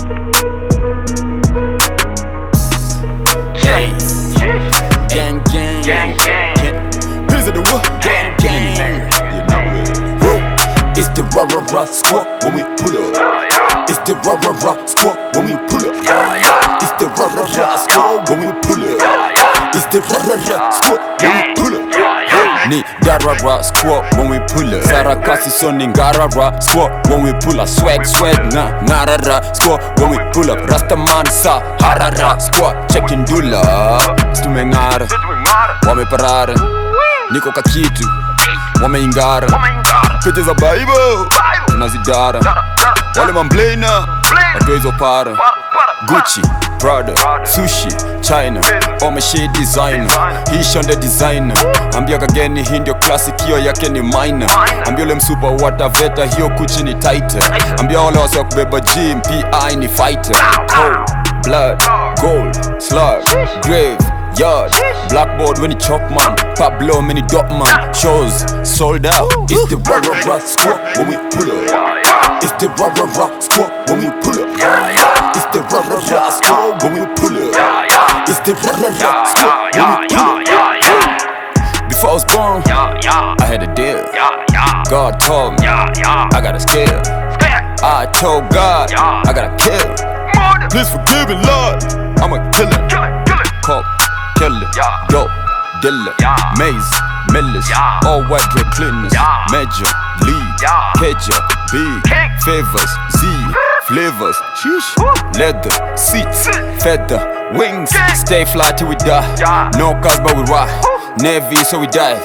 Gang, gang. Here's the what? Gang, gang. You know it. It's the rah-rah-rah squad when we pull up. It's the rah-rah-rah squad when we pull up. It's the rah-rah-rah squad when we pull up. It's the rah-rah-rah squad when we pull up. Ni garara squat when we pull up. Sarakasi sounding garara squat when we pull up. Swag narara squat when we pull up. Rastaman sa harara squat checking dula. Stumengara wameparara, niko kakitu wameingara. Pete za Bible Tunazidara wale mamblena watuwezo para. Gucci, Prada, Sushi, China, all my shit designer. He shonde designer. Ambia kageni hii ndio classic, hiyo yake ni minor. Ambia ule msupa wataveta, hiyo kuchi ni tighter. Ambia wale wasa kubeba gym, PI ni fighter. Cold, blood, gold, slug, grave, yard, blackboard when he chop man. Pablo many dot man. Shows sold out. It's the rah-rah-rah squad when we pull up. It's the rah-rah-rah squad when we pull up. It's the rah-rah-rah squad when we pull up. It's the rah-rah-rah squad when we pull up. Before I was born, I had a deal. God told me I got a skill. I told God I gotta kill. Please forgive me, Lord. I'm a killer. Cop, killer, dope, dealer, maze, millers, all white dry cleaners, major, lead, catcher, big, favors, Z, flavors, leather, seats, feather, wings, stay fly till we die. No cars but we ride, Navy so we dive.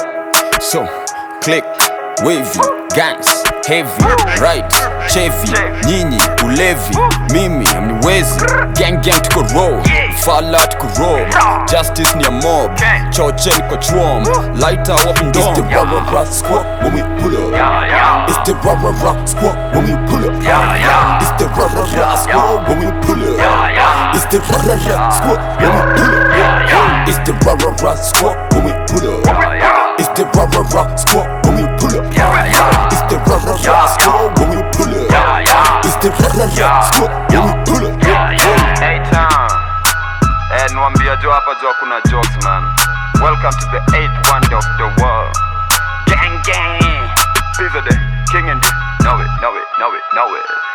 So, click, wavy, gangs, heavy, right, Chevy, nyinyi, ulevi, mimi, amniwezi. Gang gang tuko roll, fala tuko roll. Justice ni a mob, choche niko chwom. Lighter up and It's the down. rah-rah-rah squad when we pull up. It's the rah-rah-rah squad when we pull up. It's the rah-rah-rah squad when we pull up. It's the rah-rah-rah squad when we pull up. It's the rah-rah-rah squad when we pull up. It's the rah-rah-rah squad when we pull up. It's the rah-rah-rah squad when we pull up. It's the rah-rah-rah squad when we pull up. Hey town, nwambia jo hapa jo kuna jokes man. Welcome to the 8th wonder of the world. Gang gang. These are the king and know it.